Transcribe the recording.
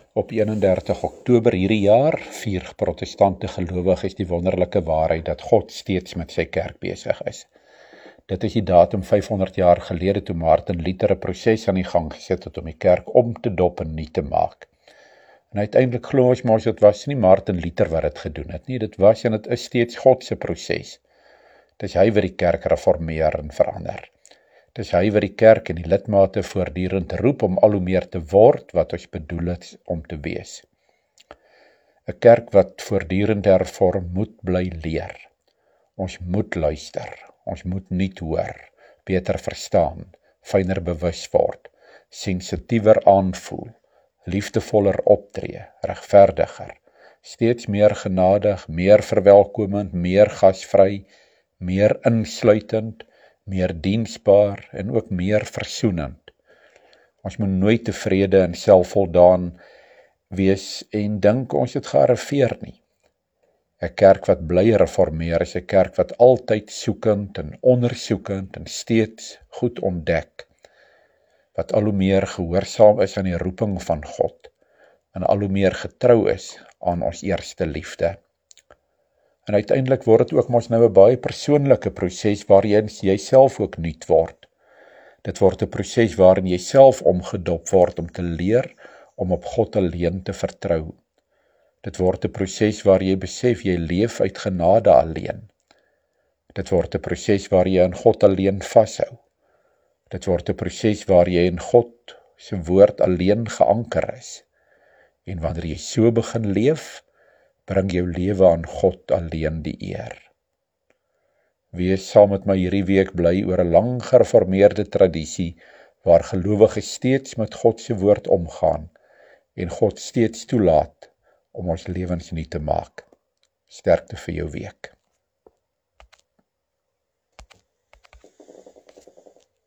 Op 31 Oktober hierdie jaar vier protestante gelowiges die wonderlike waarheid dat God steeds met sy kerk besig is. Dit is die datum 500 jaar gelede toe Martin Luther 'n proses aan die gang gesit het om die kerk om te dop en nuut te maak. En uiteindelik glo ons maar dit was nie Martin Luther wat dit gedoen het nie, dit was en dit is steeds God se proses. Dis hy wat die kerk reformeer en verander. Dis hy wat die kerk en die lidmate voortdurend roep om al hoe meer te word wat ons bedoel het om te wees. 'n Kerk wat voortdurend hervorm moet bly leer. Ons moet luister, ons moet nuut hoor, beter verstaan, fyner bewus word, sensitiewer aanvoel, liefdevoller optree, regverdiger, steeds meer genadig, meer verwelkomend, meer gasvry, meer insluitend, meer diensbaar en ook meer versoenend. Ons moet nooit tevrede en selfvoldaan wees en dink ons het gearriveer nie. 'n Kerk wat bly reformeer is 'n kerk wat altyd soekend en ondersoekend en steeds goed ontdek, wat al hoe meer gehoorsaam is aan die roeping van God en al hoe meer getrou is aan ons eerste liefde. En uiteindelik word dit ook mos nou 'n baie persoonlike proses waarin jy self ook nuut word. Dit word 'n proses waarin jy self omgedop word om te leer om op God alleen te vertrou. Dit word 'n proses waar jy besef jy leef uit genade alleen. Dit word 'n proses waar jy aan God alleen vashou. Dit word 'n proses waar jy in God se woord alleen geanker is. En wanneer jy so begin leef, bring jou lewe aan God alleen die eer. Wees saam met my hierdie week bly oor 'n lang gereformeerde tradisie, waar gelowiges steeds met God se woord omgaan, en God steeds toelaat om ons lewens nuut te maak. Sterkte vir jou week.